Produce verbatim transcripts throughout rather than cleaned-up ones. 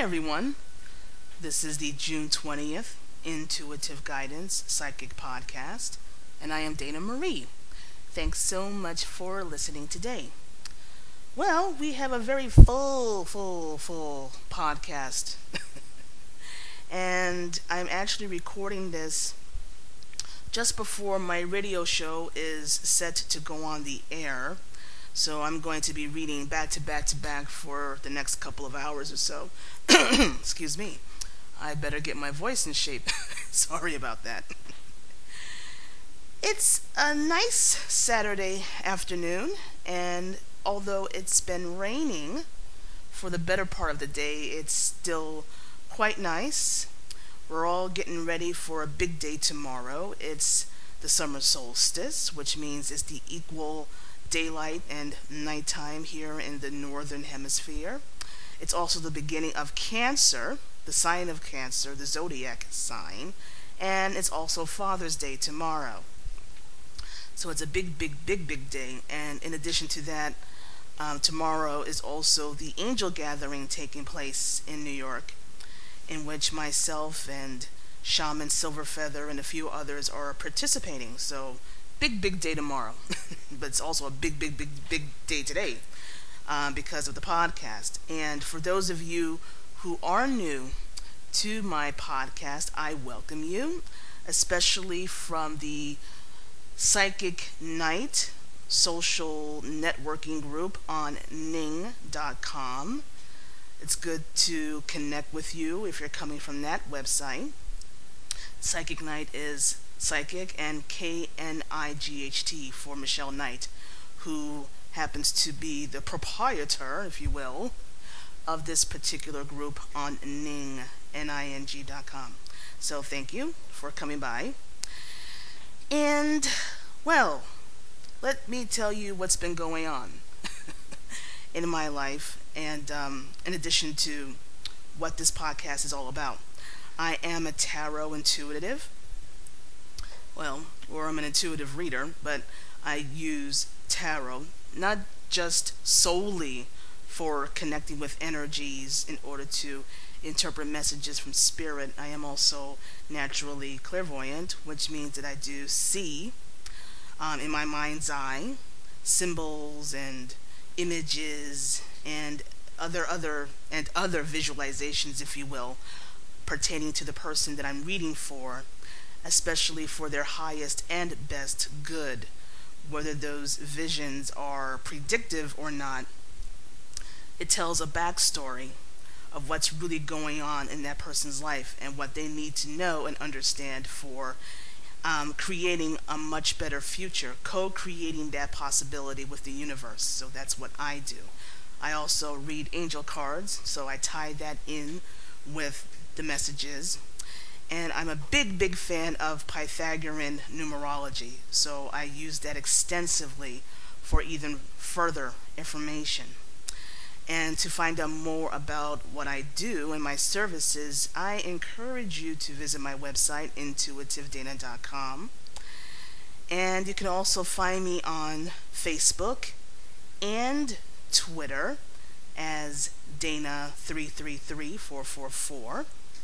everyone. This is the June twentieth Intuitive Guidance Psychic Podcast, and I am Dana Marie. Thanks so much for listening today. Well, we have a very full, full, full podcast, and I'm actually recording this just before my radio show is set to go on the air. So I'm going to be reading back to back to back for the next couple of hours or so. Excuse me. I better get my voice in shape. Sorry about that. It's a nice Saturday afternoon, and although it's been raining for the better part of the day, it's still quite nice. We're all getting ready for a big day tomorrow. It's the summer solstice, which means it's the equal daylight and nighttime here in the northern hemisphere. It's also the beginning of Cancer, the sign of Cancer, the zodiac sign, and it's also Father's Day tomorrow. So it's a big, big, big, big day. And in addition to that, um, tomorrow is also the angel gathering taking place in New York, in which myself and Shaman Silverfeather and a few others are participating. So big, big day tomorrow. But it's also a big, big, big, big day today um, because of the podcast. And for those of you who are new to my podcast, I welcome you, especially from the Psychic Night social networking group on ning dot com. It's good to connect with you if you're coming from that website. Psychic Night is Psychic and K N I G H T for Michelle Knight, who happens to be the proprietor, if you will, of this particular group on Ning, N I N G dot com. So thank you for coming by. And, well, let me tell you what's been going on in my life, and um, in addition to what this podcast is all about. I am a tarot intuitive. Well, or I'm an intuitive reader, but I use tarot not just solely for connecting with energies in order to interpret messages from spirit. I am also naturally clairvoyant, which means that I do see um, in my mind's eye symbols and images and other other and other visualizations, if you will, pertaining to the person that I'm reading for, especially for their highest and best good. Whether those visions are predictive or not, it tells a backstory of what's really going on in that person's life and what they need to know and understand for um, creating a much better future, co-creating that possibility with the universe. So that's what I do. I also read angel cards, so I tie that in with the messages. And I'm a big, big fan of Pythagorean numerology, so I use that extensively for even further information. And to find out more about what I do and my services, I encourage you to visit my website, intuitive dana dot com. And you can also find me on Facebook and Twitter as Dana three three three four four four.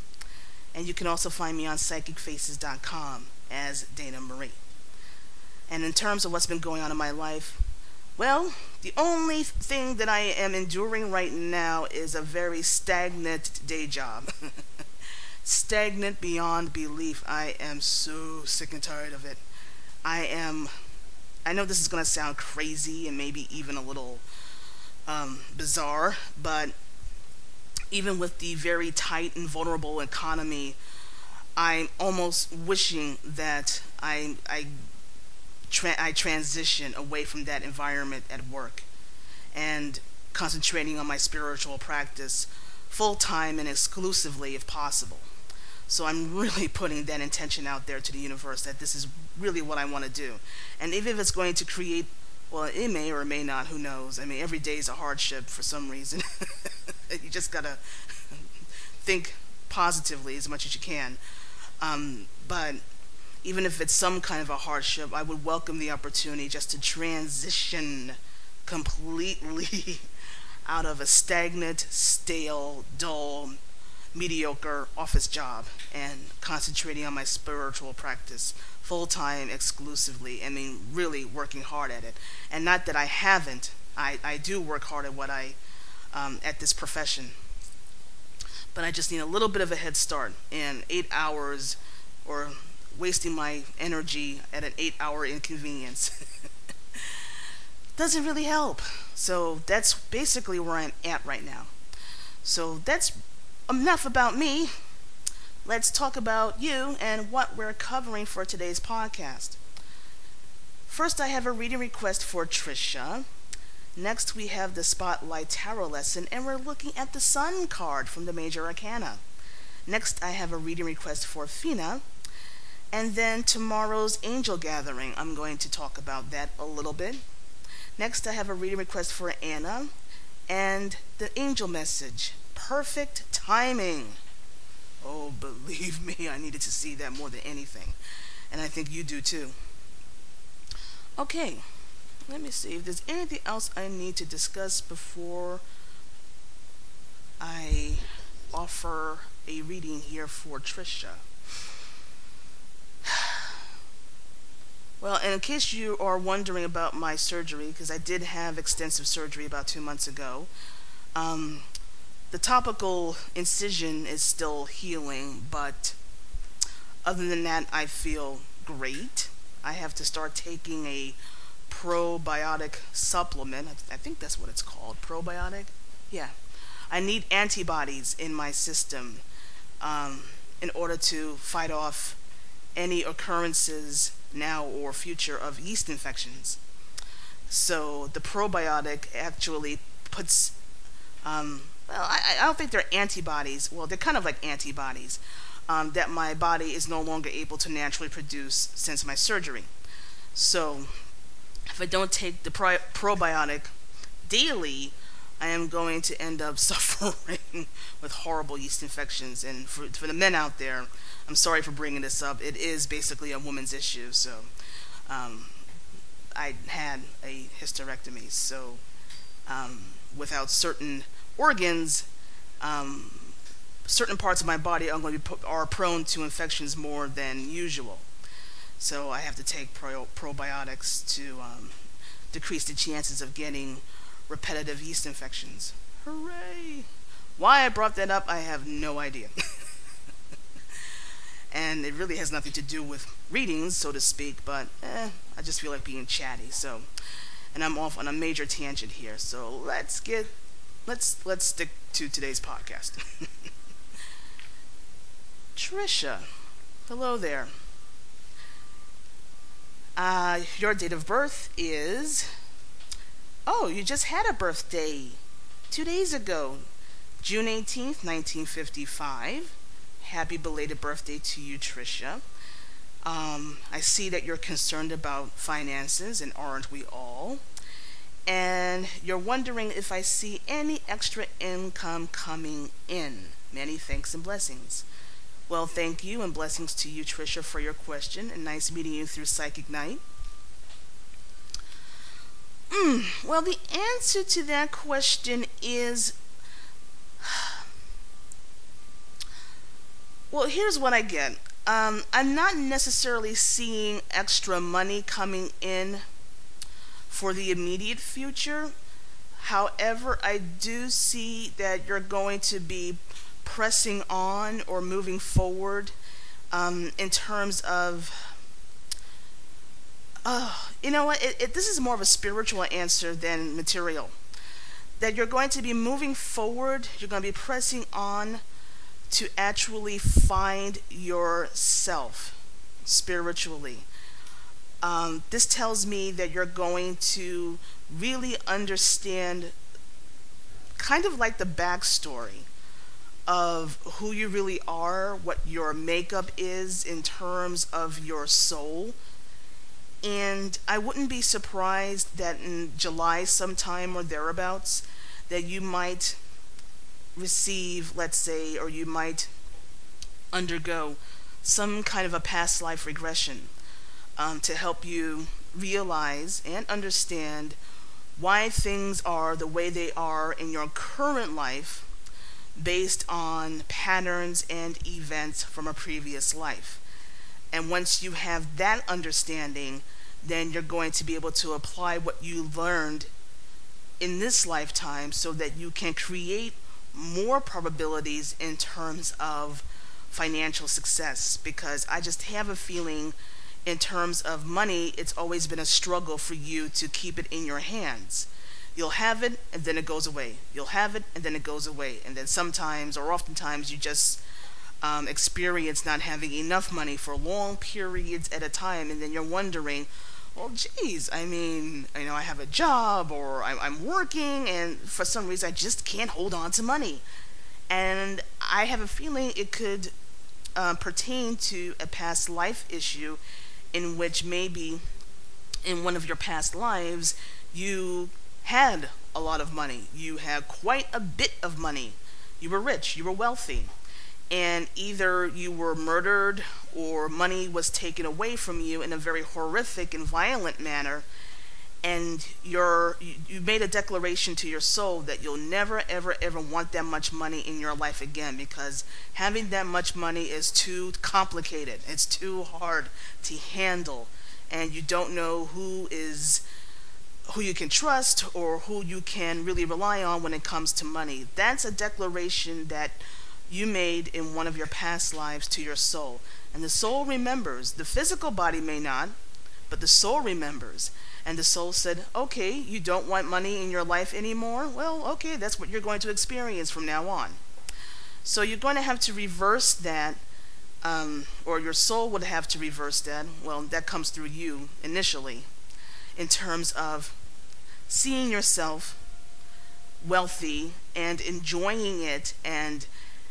And you can also find me on psychic faces dot com as Dana Marie. And in terms of what's been going on in my life, well, the only thing that I am enduring right now is a very stagnant day job. Stagnant beyond belief. I am so sick and tired of it. I am, I know this is going to sound crazy and maybe even a little um, bizarre, but even with the very tight and vulnerable economy, I'm almost wishing that I I, tra- I transition away from that environment at work and concentrating on my spiritual practice full-time and exclusively if possible. So I'm really putting that intention out there to the universe that this is really what I want to do. And even if it's going to create, well, it may or may not, who knows. I mean, every day is a hardship for some reason. You just gotta think positively as much as you can. Um, but even if it's some kind of a hardship, I would welcome the opportunity just to transition completely out of a stagnant, stale, dull, mediocre office job and concentrating on my spiritual practice full time exclusively. I mean, really working hard at it. And not that I haven't. I, I do work hard at what I um, at this profession. But I just need a little bit of a head start. And eight hours or wasting my energy at an eight hour inconvenience doesn't really help. So that's basically where I'm at right now. So that's enough about me. Let's talk about you and what we're covering for today's podcast. First, I have a reading request for Trisha. Next, we have the Spotlight Tarot lesson, and we're looking at the Sun card from the Major Arcana. Next, I have a reading request for Fina. And then tomorrow's Angel Gathering. I'm going to talk about that a little bit. Next, I have a reading request for Anna. And the angel message. Perfect timing. Oh, believe me, I needed to see that more than anything. And I think you do too. Okay, let me see if there's anything else I need to discuss before I offer a reading here for Trisha. Well, and in case you are wondering about my surgery, because I did have extensive surgery about two months ago, um, the topical incision is still healing, but other than that, I feel great. I have to start taking a probiotic supplement. I think that's what it's called, probiotic. Yeah, I need antibodies in my system um, in order to fight off any occurrences now or future of yeast infections. So the probiotic actually puts, um, well, I, I don't think they're antibodies. Well, they're kind of like antibodies um, that my body is no longer able to naturally produce since my surgery. So if I don't take the pro- probiotic daily, I am going to end up suffering with horrible yeast infections. And for, for the men out there, I'm sorry for bringing this up. It is basically a woman's issue. So um, I had a hysterectomy. So um, without certain organs, um, certain parts of my body are going to be are prone to infections more than usual. So I have to take pro- probiotics to um, decrease the chances of getting repetitive yeast infections. Hooray! Why I brought that up, I have no idea. And it really has nothing to do with readings, so to speak, but eh, I just feel like being chatty. So, and I'm off on a major tangent here. So let's get, let's let's stick to today's podcast. Trisha, hello there. Uh, your date of birth is, oh, you just had a birthday two days ago, June eighteenth, nineteen fifty-five. Happy belated birthday to you, Trisha. Um, I see that you're concerned about finances, and aren't we all? And you're wondering if I see any extra income coming in. Many thanks and blessings. Well, thank you, and blessings to you, Trisha, for your question, and nice meeting you through Psychic Night. Mm, well, the answer to that question is, well, here's what I get. Um, I'm not necessarily seeing extra money coming in for the immediate future. However, I do see that you're going to be pressing on or moving forward um, in terms of, uh, you know what, it, it, this is more of a spiritual answer than material. That you're going to be moving forward, you're going to be pressing on to actually find yourself spiritually. Um, this tells me that you're going to really understand kind of like the backstory of who you really are, what your makeup is in terms of your soul. And I wouldn't be surprised that in July sometime or thereabouts that you might receive, let's say, or you might undergo some kind of a past life regression um, to help you realize and understand why things are the way they are in your current life based on patterns and events from a previous life. And once you have that understanding, then you're going to be able to apply what you learned in this lifetime so that you can create more probabilities in terms of financial success. Because I just have a feeling in terms of money, it's always been a struggle for you to keep it in your hands. You'll have it and then it goes away. You'll have it and then it goes away. And then sometimes or oftentimes you just um, experience not having enough money for long periods at a time. And then you're wondering, well, geez, I mean, you know, I have a job or I'm, I'm working and for some reason I just can't hold on to money. And I have a feeling it could uh, pertain to a past life issue in which maybe in one of your past lives you had a lot of money. You had quite a bit of money. You were rich. You were wealthy. And either you were murdered or money was taken away from you in a very horrific and violent manner. And you're, you, you made a declaration to your soul that you'll never, ever, ever want that much money in your life again, because having that much money is too complicated. It's too hard to handle. And you don't know who is who you can trust or who you can really rely on when it comes to money. That's a declaration that you made in one of your past lives to your soul. And the soul remembers. The physical body may not, but the soul remembers. And the soul said, okay, you don't want money in your life anymore? Well, okay, that's what you're going to experience from now on. So you're going to have to reverse that, um, or your soul would have to reverse that. Well, that comes through you initially, in terms of seeing yourself wealthy and enjoying it and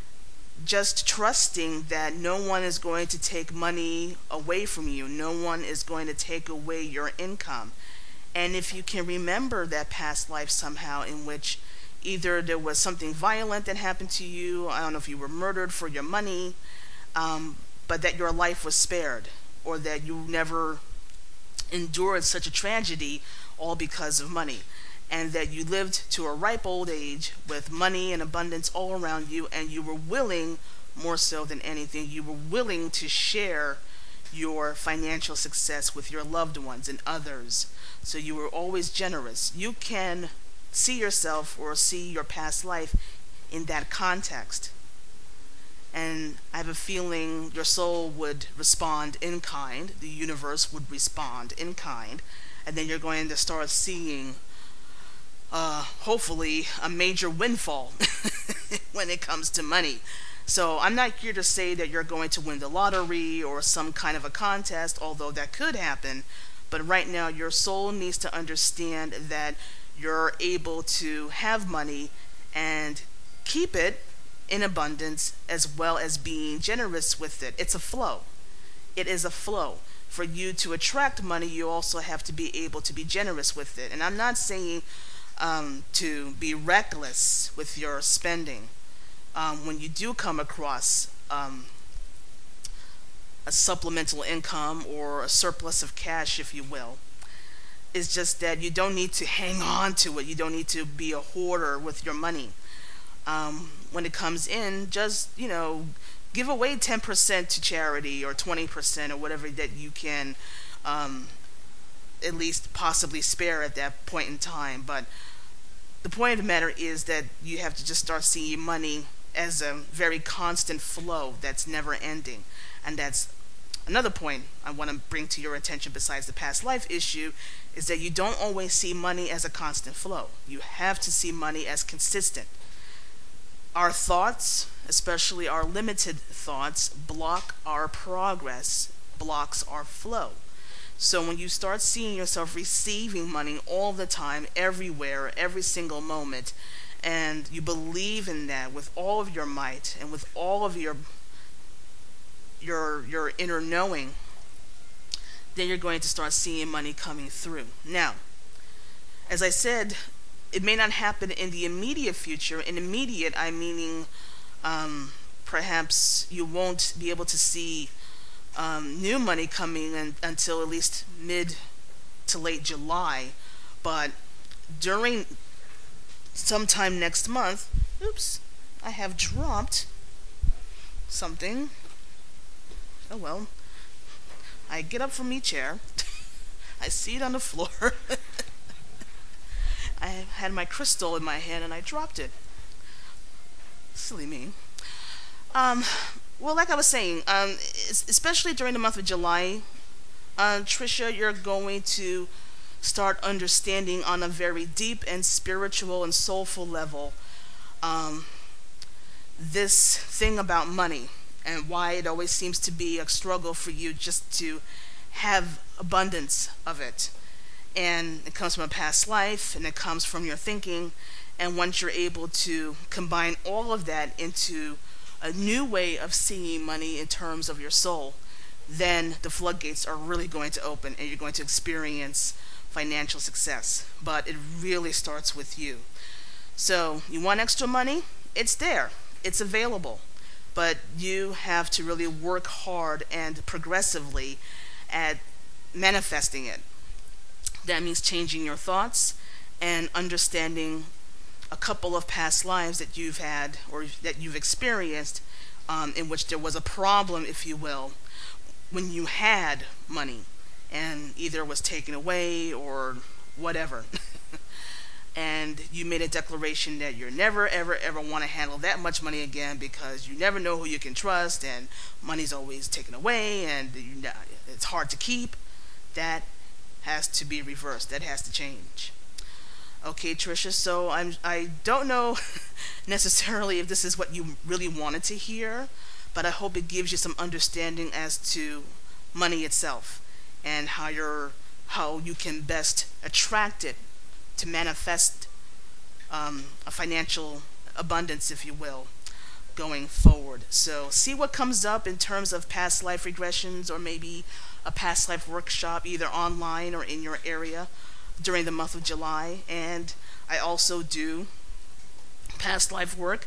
just trusting that no one is going to take money away from you. No one is going to take away your income. And if you can remember that past life somehow in which either there was something violent that happened to you, I don't know if you were murdered for your money, um, but that your life was spared, or that you never endured such a tragedy all because of money, and that you lived to a ripe old age with money and abundance all around you, and you were willing, more so than anything, you were willing to share your financial success with your loved ones and others. So you were always generous. You can see yourself or see your past life in that context. And I have a feeling your soul would respond in kind, the universe would respond in kind, and then you're going to start seeing, uh, hopefully, a major windfall when it comes to money. So I'm not here to say that you're going to win the lottery or some kind of a contest, although that could happen. But right now, your soul needs to understand that you're able to have money and keep it in abundance, as well as being generous with it. It's a flow. It is a flow. For you to attract money, you also have to be able to be generous with it. And I'm not saying um, to be reckless with your spending. Um, when you do come across um, a supplemental income or a surplus of cash, if you will, it's just that you don't need to hang on to it. You don't need to be a hoarder with your money. Um, when it comes in, just, you know, give away ten percent to charity or twenty percent or whatever that you can um, at least possibly spare at that point in time. But the point of the matter is that you have to just start seeing money as a very constant flow that's never ending. And that's another point I want to bring to your attention besides the past life issue, is that you don't always see money as a constant flow. You have to see money as consistent. Our thoughts, especially our limited thoughts, block our progress, blocks our flow. So when you start seeing yourself receiving money all the time, everywhere, every single moment, and you believe in that with all of your might and with all of your your your inner knowing, then you're going to start seeing money coming through. Now, as I said, it may not happen in the immediate future. In immediate, I'm meaning um, perhaps you won't be able to see um, new money coming in until at least mid to late July. But during sometime next month, oops, I have dropped something. Oh well. I get up from my chair. I see it on the floor. I had my crystal in my hand and I dropped it. Silly me. Um, well, like I was saying, um, especially during the month of July, uh, Trisha, you're going to start understanding on a very deep and spiritual and soulful level um, this thing about money and why it always seems to be a struggle for you just to have abundance of it. And it comes from a past life and it comes from your thinking. And once you're able to combine all of that into a new way of seeing money in terms of your soul, then the floodgates are really going to open and you're going to experience financial success. But it really starts with you. So you want extra money? It's there. It's available. But you have to really work hard and progressively at manifesting it. That means changing your thoughts and understanding a couple of past lives that you've had or that you've experienced um, in which there was a problem, if you will, when you had money and either it was taken away or whatever. And you made a declaration that you're never, ever, ever want to handle that much money again because you never know who you can trust and money's always taken away and you, it's hard to keep. That has to be reversed. That has to change. Okay, Trisha, so I'm, I don't know necessarily if this is what you really wanted to hear, but I hope it gives you some understanding as to money itself and how you're, how you can best attract it to manifest um, a financial abundance, if you will, going forward. So see what comes up in terms of past life regressions or maybe a past life workshop either online or in your area during the month of July. And I also do past life work,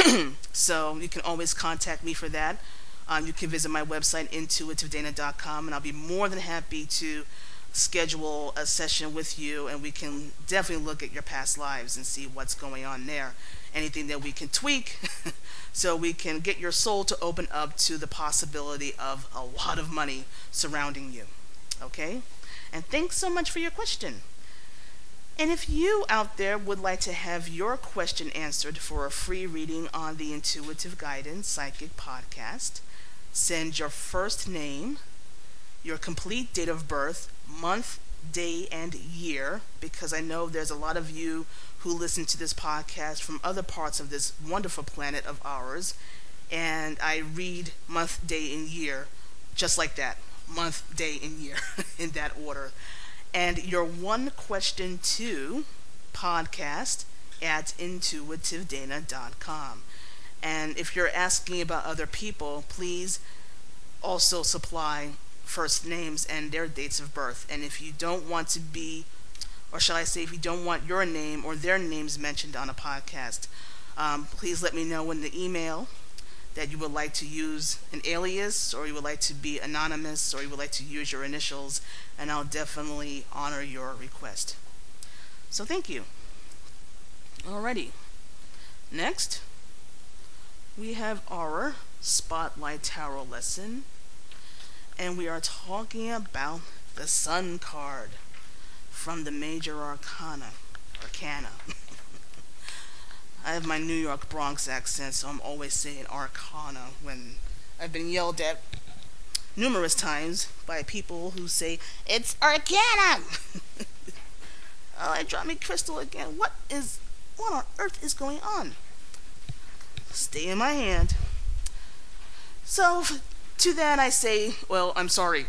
so you can always contact me for that. Um, you can visit my website, intuitive dana dot com, and I'll be more than happy to schedule a session with you, and we can definitely look at your past lives and see what's going on there. Anything that we can tweak so we can get your soul to open up to the possibility of a lot of money surrounding you. Okay? And thanks so much for your question. And if you out there would like to have your question answered for a free reading on the Intuitive Guidance Psychic Podcast, send your first name, your complete date of birth, month, day, and year, because I know there's a lot of you who listen to this podcast from other parts of this wonderful planet of ours, and I read month, day, and year just like that, month, day, and year, in that order. And your one question to podcast at intuitive dana dot com. And if you're asking about other people, please also supply first names and their dates of birth. And if you don't want to be, or shall I say, if you don't want your name or their names mentioned on a podcast, um, please let me know in the email that you would like to use an alias, or you would like to be anonymous, or you would like to use your initials, and I'll definitely honor your request. So thank you. Alrighty. Next, we have our Spotlight Tarot lesson, and we are talking about the Sun card from the Major Arcana. Arcana. I have my New York Bronx accent, so I'm always saying Arcana when I've been yelled at numerous times by people who say, "It's Arcana!" Oh, I dropped my crystal again. What is, what on earth is going on? Stay in my hand. So, to that I say, well, I'm sorry.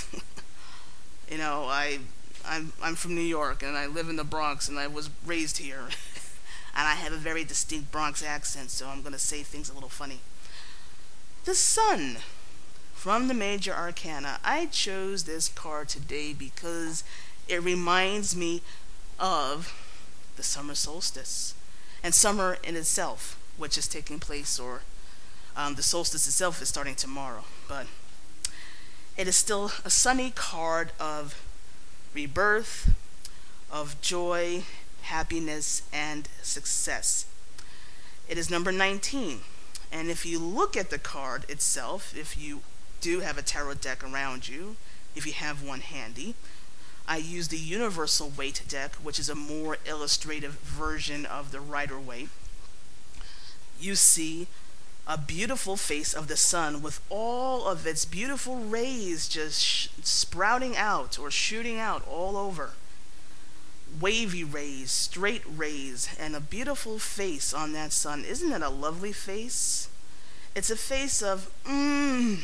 You know, I, I'm, I'm from New York, and I live in the Bronx, and I was raised here. And I have a very distinct Bronx accent, so I'm going to say things a little funny. The Sun from the Major Arcana. I chose this card today because it reminds me of the summer solstice and summer in itself, which is taking place, or um, the solstice itself is starting tomorrow. But it is still a sunny card of rebirth, of joy, happiness, and success. It is number nineteen. And if you look at the card itself, if you do have a tarot deck around you, if you have one handy, I use the Universal Waite deck, which is a more illustrative version of the Rider-Waite. You see a beautiful face of the sun with all of its beautiful rays just sh- sprouting out or shooting out all over. Wavy rays, straight rays, and a beautiful face on that sun. Isn't it a lovely face? It's a face of mmm,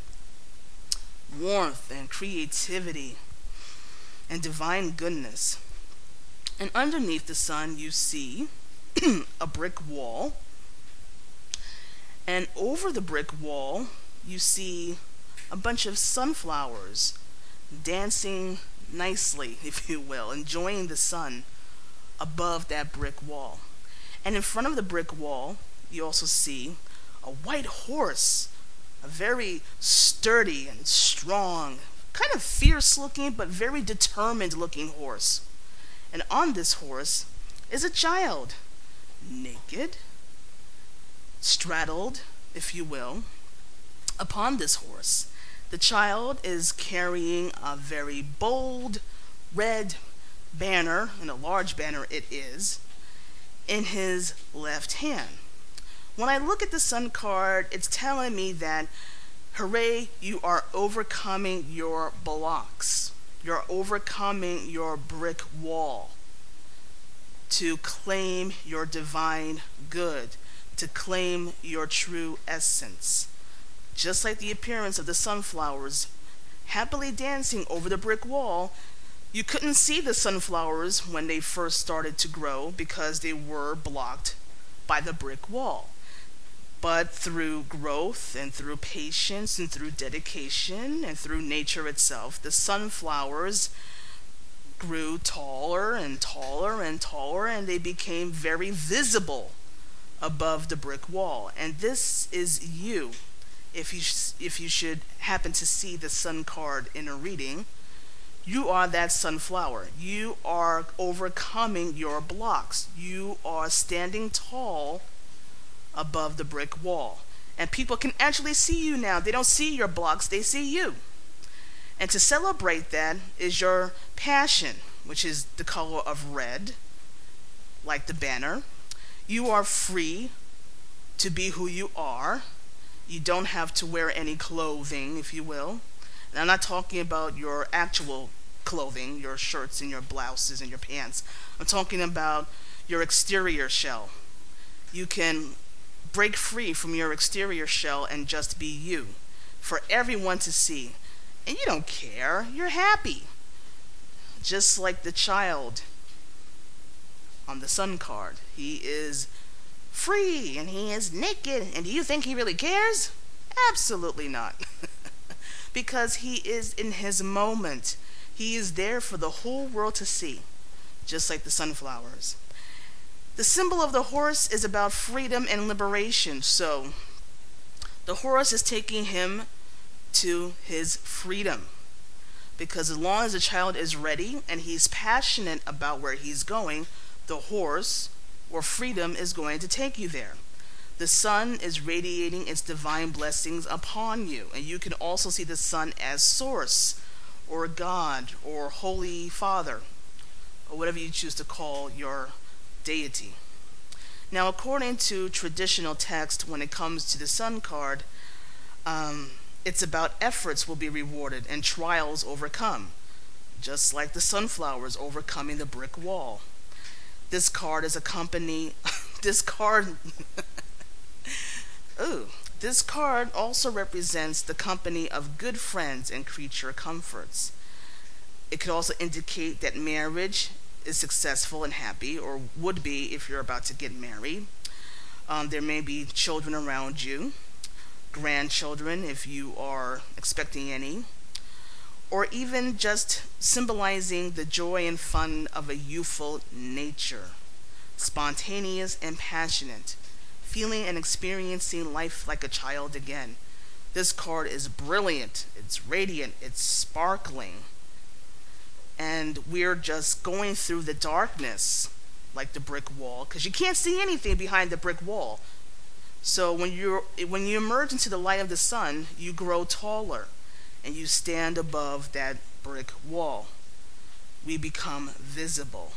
warmth and creativity and divine goodness. And underneath the sun you see a brick wall. And over the brick wall you see a bunch of sunflowers dancing nicely, if you will, enjoying the sun above that brick wall. And in front of the brick wall you also see a white horse, a very sturdy and strong, kind of fierce looking but very determined looking horse. And on this horse is a child, naked, straddled, if you will, upon this horse. The child is carrying a very bold red banner, and a large banner it is, in his left hand. When I look at the sun card, it's telling me that, hooray, you are overcoming your blocks. You're overcoming your brick wall to claim your divine good, to claim your true essence. Just like the appearance of the sunflowers happily dancing over the brick wall, you couldn't see the sunflowers when they first started to grow because they were blocked by the brick wall. But through growth and through patience and through dedication and through nature itself, the sunflowers grew taller and taller and taller, and they became very visible above the brick wall. And this is you. If you if you should happen to see the sun card in a reading, you are that sunflower. You are overcoming your blocks. You are standing tall above the brick wall. And people can actually see you now. They don't see your blocks, they see you. And to celebrate that is your passion, which is the color of red, like the banner. You are free to be who you are. You don't have to wear any clothing, if you will. And I'm not talking about your actual clothing, your shirts and your blouses and your pants. I'm talking about your exterior shell. You can break free from your exterior shell and just be you for everyone to see. And you don't care. You're happy. Just like the child on the sun card. He is free and he is naked. And do you think he really cares? Absolutely not. Because he is in his moment. He is there for the whole world to see, just like the sunflowers. The symbol of the horse is about freedom and liberation. So the horse is taking him to his freedom. Because as long as the child is ready and he's passionate about where he's going, the horse or freedom is going to take you there. The sun is radiating its divine blessings upon you. And you can also see the sun as source or God or Holy Father or whatever you choose to call your deity. Now, according to traditional text, when it comes to the sun card, um, it's about efforts will be rewarded and trials overcome, just like the sunflowers overcoming the brick wall. This card is a company. This card. Ooh, this card also represents the company of good friends and creature comforts. It could also indicate that marriage is successful and happy, or would be if you're about to get married. Um, there may be children around you, grandchildren if you are expecting any, or even just symbolizing the joy and fun of a youthful nature, spontaneous and passionate, feeling and experiencing life like a child again. This card is brilliant, it's radiant, it's sparkling. And we're just going through the darkness, like the brick wall, because you can't see anything behind the brick wall. So when you when you emerge into the light of the sun, you grow taller, and you stand above that brick wall. We become visible.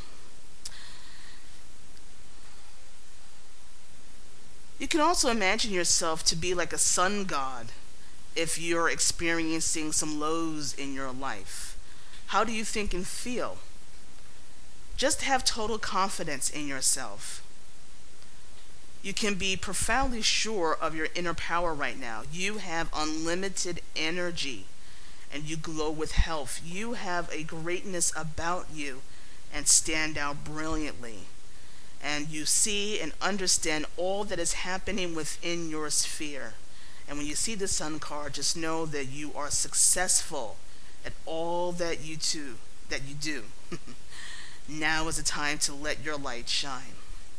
You can also imagine yourself to be like a sun god if you're experiencing some lows in your life. How do you think and feel? Just have total confidence in yourself. You can be profoundly sure of your inner power right now. You have unlimited energy and you glow with health. You have a greatness about you and stand out brilliantly. And you see and understand all that is happening within your sphere. And when you see the sun card, just know that you are successful at all that you do, that you do. Now is the time to let your light shine.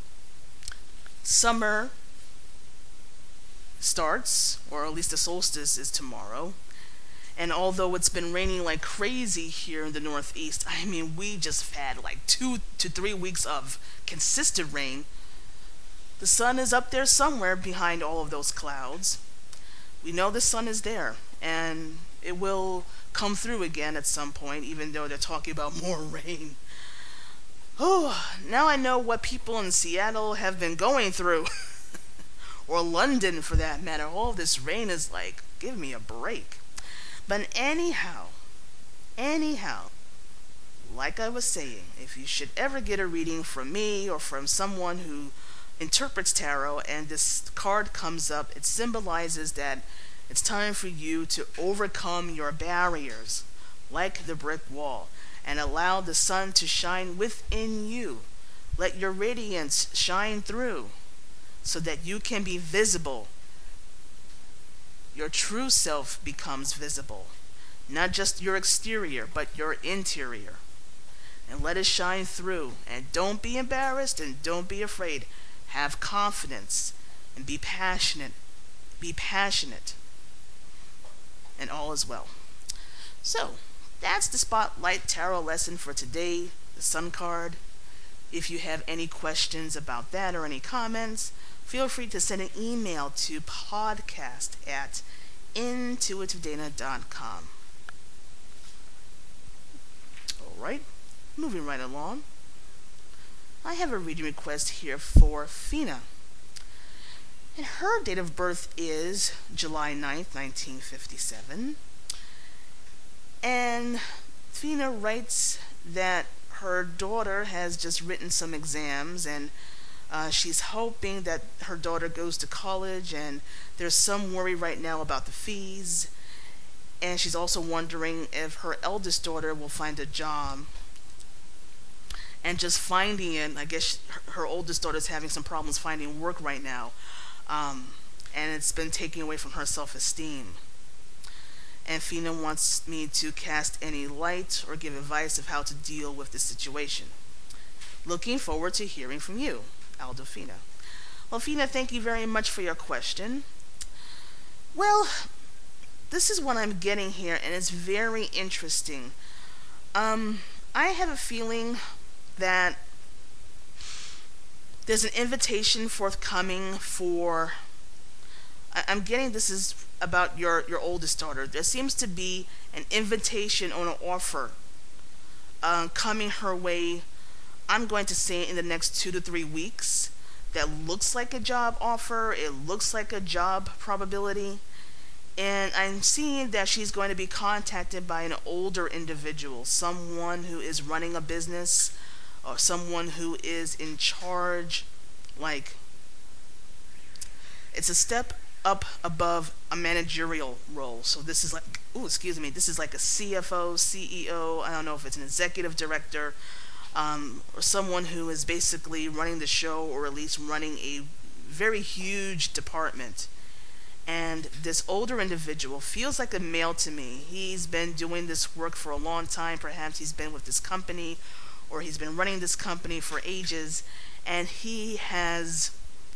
Summer starts, or at least the solstice is tomorrow. And although it's been raining like crazy here in the Northeast, I mean, we just had like two to three weeks of consistent rain. The sun is up there somewhere behind all of those clouds. We know the sun is there, and it will come through again at some point, even though they're talking about more rain. Oh, now I know what people in Seattle have been going through. Or London, for that matter. All this rain is like, give me a break. But anyhow, anyhow, like I was saying, if you should ever get a reading from me or from someone who interprets tarot and this card comes up, it symbolizes that it's time for you to overcome your barriers, like the brick wall, and allow the sun to shine within you. Let your radiance shine through so that you can be visible. Your true self becomes visible. Not just your exterior, but your interior. And let it shine through. And don't be embarrassed and don't be afraid. Have confidence and be passionate. Be passionate. And all is well. So, that's the Spotlight Tarot lesson for today, the Sun card. If you have any questions about that or any comments, feel free to send an email to podcast at intuitive dana dot com. Alright, moving right along. I have a reading request here for Fina. And her date of birth is July ninth, nineteen fifty-seven. And Fina writes that her daughter has just written some exams, and uh, she's hoping that her daughter goes to college, and there's some worry right now about the fees. And she's also wondering if her eldest daughter will find a job. And just finding it, I guess her, her oldest daughter's having some problems finding work right now. Um, and it's been taking away from her self-esteem. And Fina wants me to cast any light or give advice of how to deal with this situation. Looking forward to hearing from you, Aldo Fina. Well, Fina, thank you very much for your question. Well, this is what I'm getting here, and it's very interesting. Um, I have a feeling that there's an invitation forthcoming for... I, I'm getting this is about your, your oldest daughter. There seems to be an invitation or an offer uh, coming her way, I'm going to say in the next two to three weeks, that looks like a job offer. It looks like a job probability. And I'm seeing that she's going to be contacted by an older individual, someone who is running a business or someone who is in charge. Like, it's a step up above a managerial role. So this is like, oh, excuse me, this is like a C F O, C E O, I don't know if it's an executive director, um, or someone who is basically running the show, or at least running a very huge department. And this older individual feels like a male to me. He's been doing this work for a long time. Perhaps he's been with this company, or he's been running this company for ages, and he has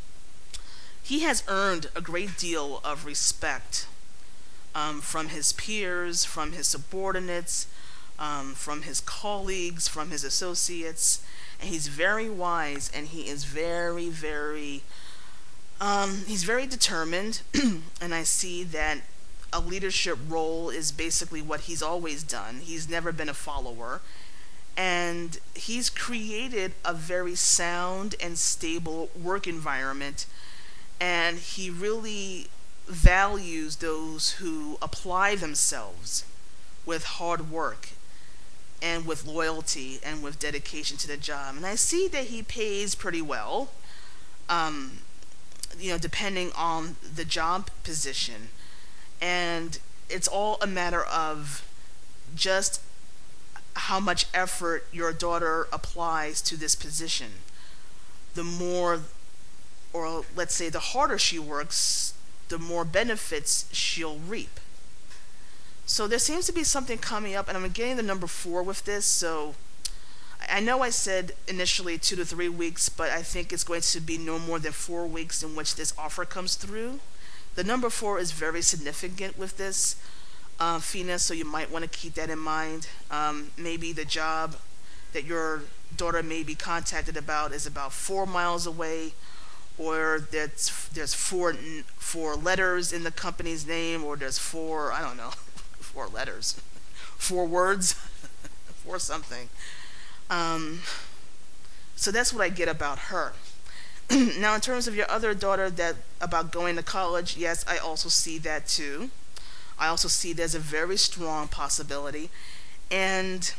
he has earned a great deal of respect um, from his peers, from his subordinates, um, from his colleagues, from his associates, and he's very wise, and he is very, very, um, he's very determined, and I see that a leadership role is basically what he's always done. He's never been a follower, and he's created a very sound and stable work environment, and he really values those who apply themselves with hard work and with loyalty and with dedication to the job. And I see that he pays pretty well, um, you know, depending on the job position. And it's all a matter of just how much effort your daughter applies to this position. The more, or let's say the harder she works, the more benefits she'll reap. So there seems to be something coming up, and I'm getting the number four with this. So I know I said initially two to three weeks, but I think it's going to be no more than four weeks in which this offer comes through. The number four is very significant with this, uh, Fina, so you might want to keep that in mind. Um, maybe the job that your daughter may be contacted about is about four miles away, or that's, there's four, four letters in the company's name, or there's four, I don't know, four letters, four words, four something. Um, so that's what I get about her. Now, in terms of your other daughter, that about going to college, yes, I also see that too. I also see there's a very strong possibility. And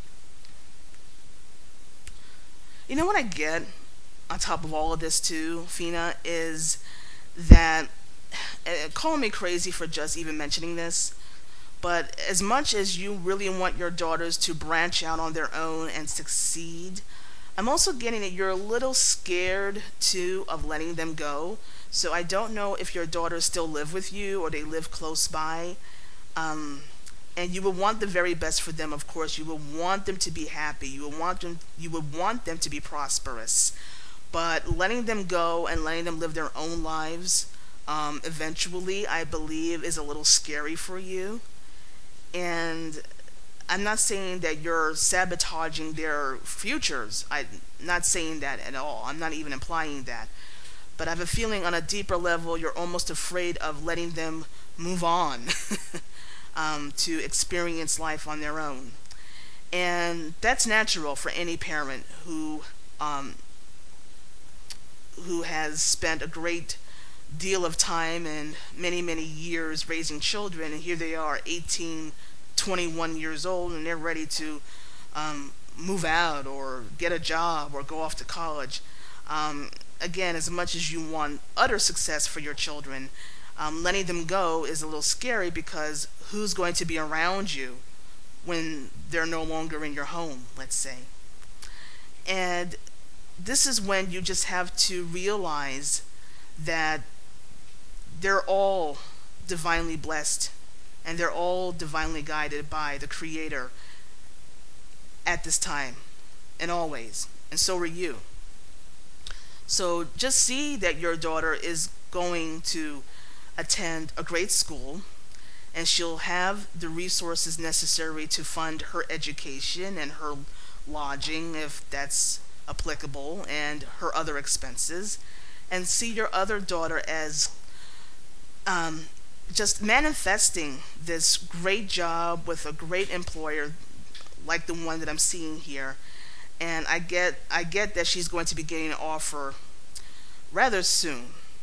you know what I get on top of all of this too, Fina, is that, uh, call me crazy for just even mentioning this, but as much as you really want your daughters to branch out on their own and succeed, I'm also getting that you're a little scared too of letting them go. So I don't know if your daughters still live with you or they live close by. Um, and you would want the very best for them, of course. You would want them to be happy. You would want them, you would want them to be prosperous. But letting them go and letting them live their own lives, um, eventually, I believe, is a little scary for you. And I'm not saying that you're sabotaging their futures. I'm not saying that at all. I'm not even implying that. But I have a feeling on a deeper level, you're almost afraid of letting them move on um, to experience life on their own. And that's natural for any parent who um, who has spent a great deal of time and many, many years raising children, and here they are, eighteen, twenty-one years old, and they're ready to um, move out or get a job or go off to college. Um, again, as much as you want utter success for your children, um, letting them go is a little scary, because who's going to be around you when they're no longer in your home, let's say. And this is when you just have to realize that they're all divinely blessed, and they're all divinely guided by the Creator at this time and always, and so are you. So just see that your daughter is going to attend a great school, and she'll have the resources necessary to fund her education and her lodging, if that's applicable, and her other expenses. And see your other daughter as um, just manifesting this great job with a great employer like the one that I'm seeing here. And I get I get that she's going to be getting an offer rather soon.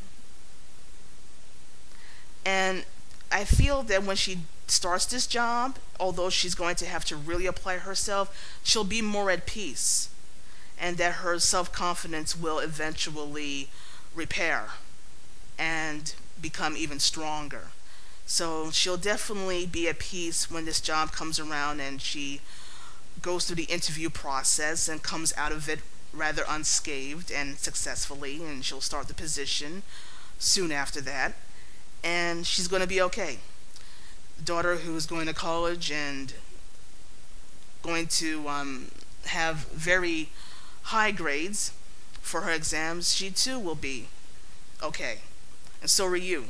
And I feel that when she starts this job, although she's going to have to really apply herself, she'll be more at peace, and that her self-confidence will eventually repair and become even stronger. So she'll definitely be at peace when this job comes around and she goes through the interview process and comes out of it rather unscathed and successfully, and she'll start the position soon after that, and she's going to be okay. Daughter who's going to college and going to um, have very high grades for her exams, she too will be okay. And so are you.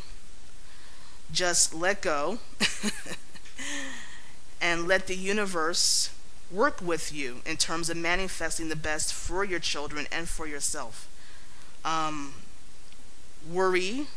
Just let go and let the universe work with you in terms of manifesting the best for your children and for yourself. Um, worry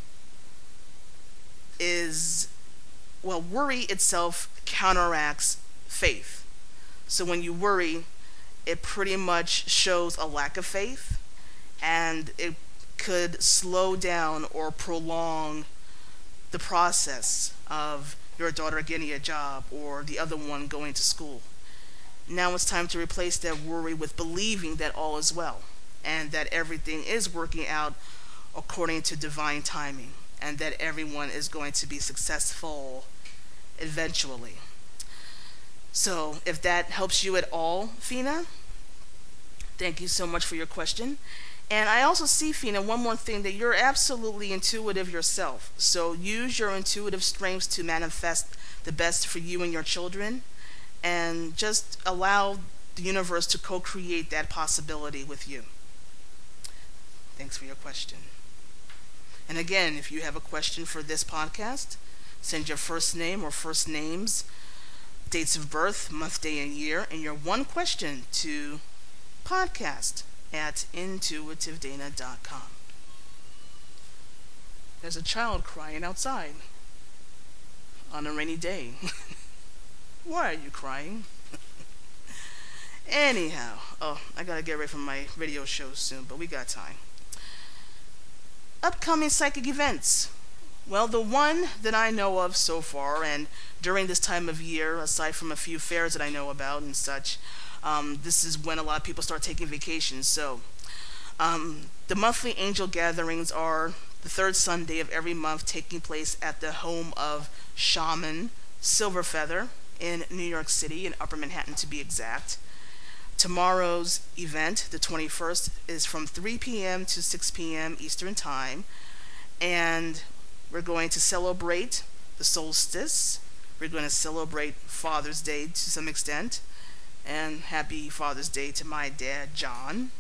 is, well, worry itself counteracts faith. So when you worry, it pretty much shows a lack of faith, and it could slow down or prolong the process of your daughter getting a job or the other one going to school. Now it's time to replace that worry with believing that all is well and that everything is working out according to divine timing and that everyone is going to be successful eventually. So if that helps you at all, Fina, thank you so much for your question. And I also see, Fina, one more thing, that you're absolutely intuitive yourself. So use your intuitive strengths to manifest the best for you and your children, and just allow the universe to co-create that possibility with you. Thanks for your question. And again, if you have a question for this podcast, send your first name or first names, dates of birth, month, day, and year, and your one question to podcast at intuitive dana dot com. There's a child crying outside on a rainy day. Why are you crying? Anyhow, oh, I gotta get ready for my radio show soon, but we got time. Upcoming psychic events. Well, the one that I know of so far, and during this time of year, aside from a few fairs that I know about and such, um, this is when a lot of people start taking vacations. So, um, the monthly angel gatherings are the third Sunday of every month, taking place at the home of Shaman Silverfeather in New York City, in Upper Manhattan to be exact. Tomorrow's event, the twenty-first, is from three p.m. to six p.m. Eastern Time, and we're going to celebrate the solstice. We're going to celebrate Father's Day to some extent, and happy Father's Day to my dad, John.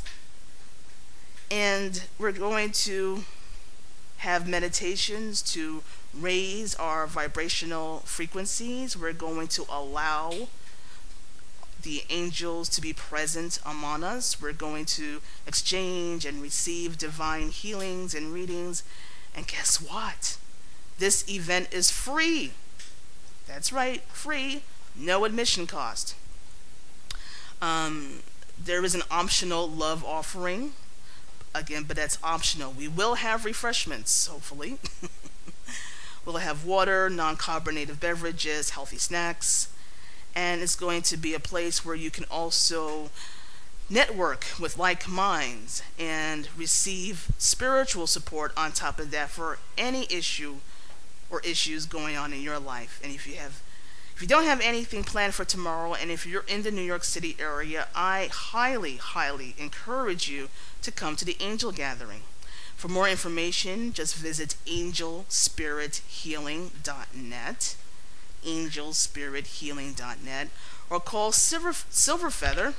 And we're going to have meditations to raise our vibrational frequencies. We're going to allow the angels to be present among us. We're going to exchange and receive divine healings and readings. And guess what? This event is free. That's right, free, no admission cost. Um, there is an optional love offering, again, but that's optional. We will have refreshments, hopefully. We'll have water, non-carbonated beverages, healthy snacks, and it's going to be a place where you can also network with like minds and receive spiritual support on top of that for any issue or issues going on in your life. And if you have if you don't have anything planned for tomorrow, and if you're in the New York City area, I highly highly encourage you to come to the Angel Gathering. For more information, just visit angel spirit healing dot net, angel spirit healing dot net, or call Silver Silverfeather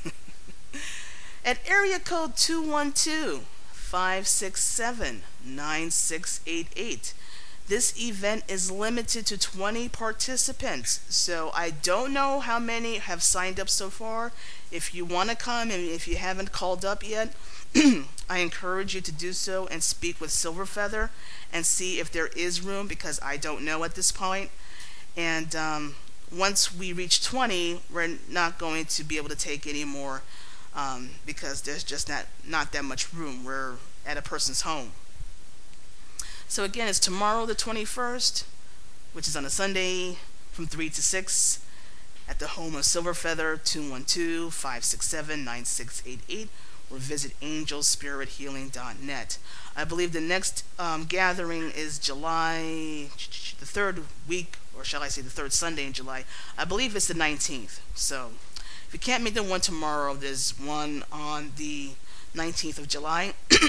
at area code two one two, five six seven, nine six eight eight. This event is limited to twenty participants, so I don't know how many have signed up so far. If you want to come and if you haven't called up yet, I encourage you to do so and speak with Silverfeather and see if there is room, because I don't know at this point. And um, once we reach twenty, we're not going to be able to take any more um, because there's just not, not that much room. We're at a person's home. So again, it's tomorrow the twenty-first, which is on a Sunday, from three to six at the home of Silverfeather, two one two, five six seven, nine six eight eight, or visit angel spirit healing dot net. I believe the next um, gathering is July, the third week, or shall I say the third Sunday in July. I believe it's the nineteenth. So if you can't make the one tomorrow, there's one on the nineteenth of July.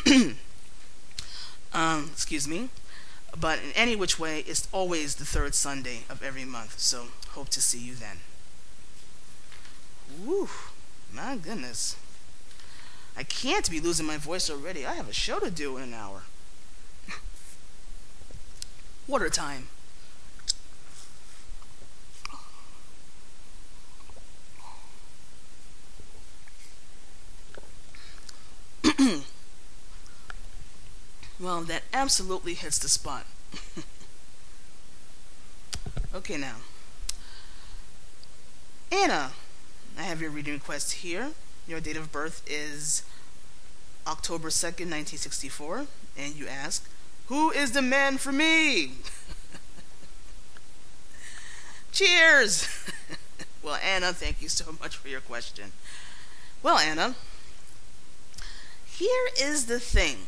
Um, excuse me, but in any which way, it's always the third Sunday of every month, so hope to see you then. Woo, my goodness. I can't be losing my voice already. I have a show to do in an hour. Water time. Well, that absolutely hits the spot. Okay, now, Anna, I have your reading request here. Your date of birth is October second, nineteen sixty-four, and you ask, who is the man for me? Cheers! Well, Anna, thank you so much for your question. Well, Anna, here is the thing.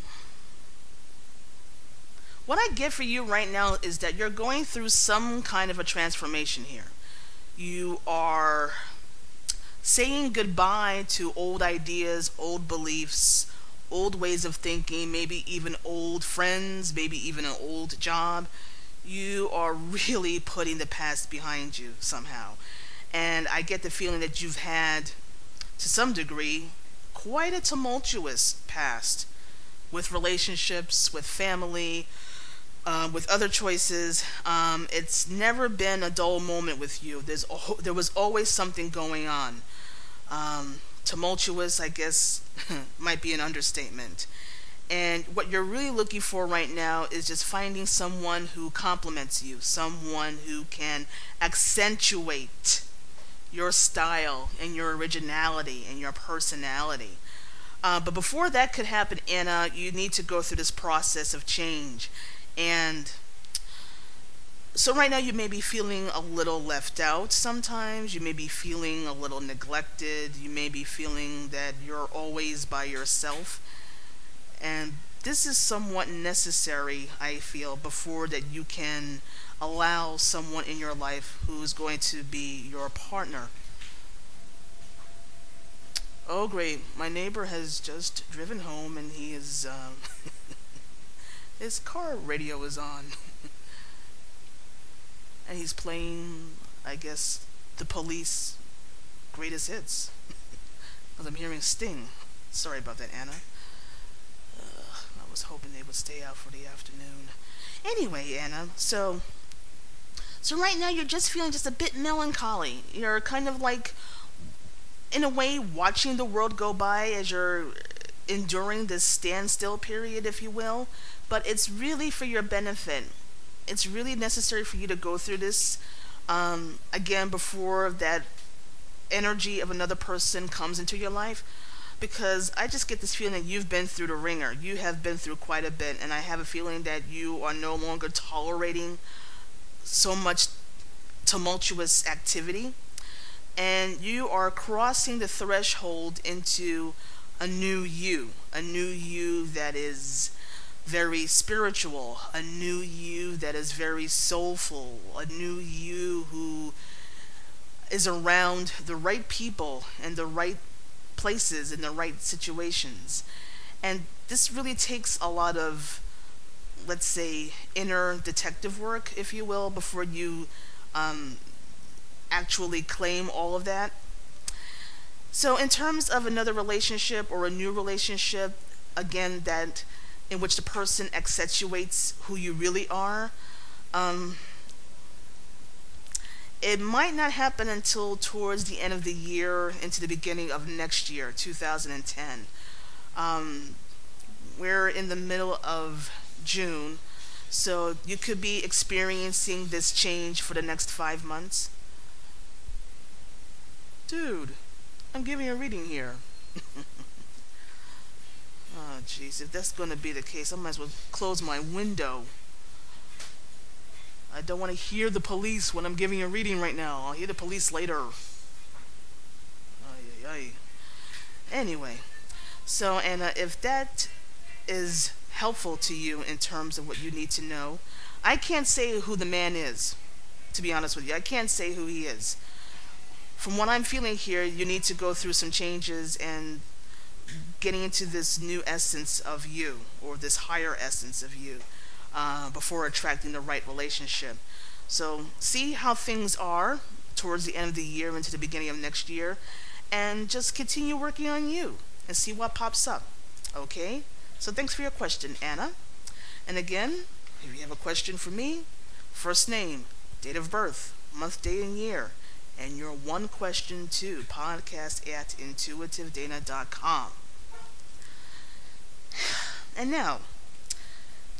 What I get for you right now is that you're going through some kind of a transformation here. You are saying goodbye to old ideas, old beliefs, old ways of thinking, maybe even old friends, maybe even an old job. You are really putting the past behind you somehow. And I get the feeling that you've had, to some degree, quite a tumultuous past with relationships, with family, uh, with other choices. Um, it's never been a dull moment with you. There's there was always something going on. Um, tumultuous, I guess, might be an understatement. And what you're really looking for right now is just finding someone who complements you, someone who can accentuate your style and your originality and your personality. Uh, but before that could happen, Anna, you need to go through this process of change. And so right now you may be feeling a little left out sometimes. You may be feeling a little neglected. You may be feeling that you're always by yourself. And this is somewhat necessary, I feel, before that you can allow someone in your life who's going to be your partner. Oh, great. My neighbor has just driven home and he is, um, his car radio is on. And he's playing, I guess, the Police greatest hits. Because I'm hearing Sting. Sorry about that, Anna. Uh, I was hoping they would stay out for the afternoon. Anyway, Anna, so... So right now you're just feeling just a bit melancholy. You're kind of like, in a way, watching the world go by as you're enduring this standstill period, if you will. But it's really for your benefit. It's really necessary for you to go through this, um, again, before that energy of another person comes into your life. Because I just get this feeling that you've been through the ringer. You have been through quite a bit. And I have a feeling that you are no longer tolerating so much tumultuous activity, and you are crossing the threshold into a new you, a new you that is very spiritual, a new you that is very soulful, a new you who is around the right people and the right places in the right situations. And this really takes a lot of, let's say, inner detective work, if you will, before you um, actually claim all of that. So in terms of another relationship or a new relationship, again, that in which the person accentuates who you really are, um, it might not happen until towards the end of the year into the beginning of next year, two thousand ten. Um, we're in the middle of June, so you could be experiencing this change for the next five months. Dude, I'm giving you a reading here. Oh, jeez, if that's going to be the case, I might as well close my window. I don't want to hear the police when I'm giving a reading right now. I'll hear the police later. Ay, ay, ay. Anyway, so Anna, if that is helpful to you in terms of what you need to know, I can't say who the man is, to be honest with you. I can't say who he is. From what I'm feeling here, you need to go through some changes and getting into this new essence of you, or this higher essence of you, uh, before attracting the right relationship. So see how things are towards the end of the year into the beginning of next year, and just continue working on you and see what pops up. Okay? So thanks for your question, Anna. And again, if you have a question for me, first name, date of birth, month, day, and year, and your one question to podcast at intuitive dana dot com. And now,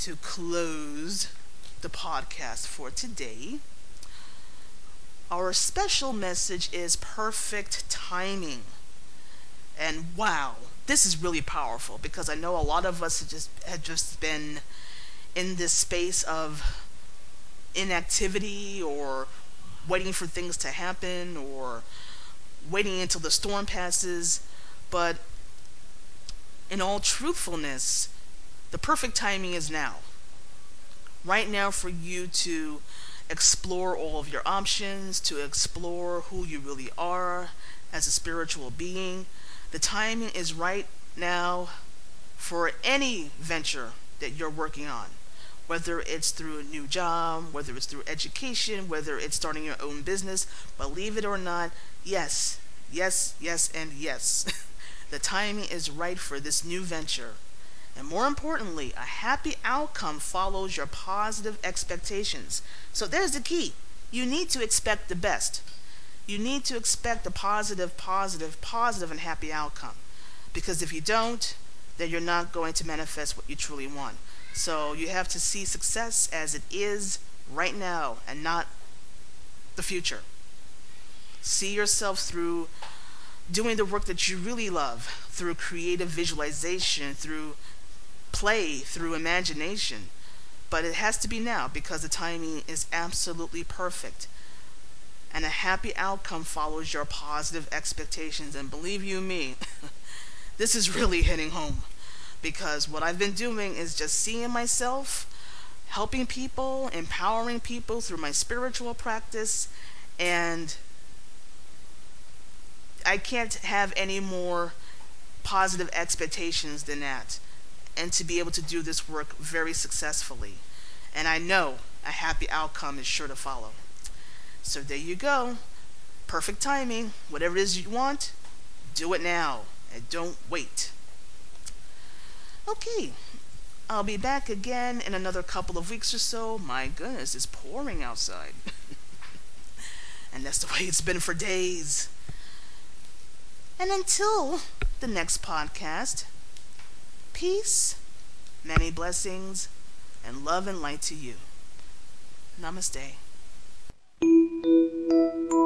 to close the podcast for today. Our special message is perfect timing. And wow, this is really powerful because I know a lot of us have just have just been in this space of inactivity or waiting for things to happen or waiting until the storm passes. But in all truthfulness, the perfect timing is now. Right now for you to explore all of your options, to explore who you really are as a spiritual being. The timing is right now for any venture that you're working on. Whether it's through a new job, whether it's through education, whether it's starting your own business, believe it or not, yes, yes, yes, and yes. The timing is right for this new venture. And more importantly, a happy outcome follows your positive expectations. So there's the key. You need to expect the best. You need to expect a positive, positive, positive, and happy outcome. Because if you don't, then you're not going to manifest what you truly want. So you have to see success as it is right now and not the future. See yourself through doing the work that you really love, through creative visualization, through play, through imagination. But it has to be now because the timing is absolutely perfect. And a happy outcome follows your positive expectations. And believe you me, this is really hitting home. Because what I've been doing is just seeing myself, helping people, empowering people through my spiritual practice, and I can't have any more positive expectations than that. And to be able to do this work very successfully. And I know a happy outcome is sure to follow. So there you go. Perfect timing. Whatever it is you want, do it now. And don't wait. Okay, I'll be back again in another couple of weeks or so. My goodness, it's pouring outside. And that's the way it's been for days. And until the next podcast, peace, many blessings, and love and light to you. Namaste.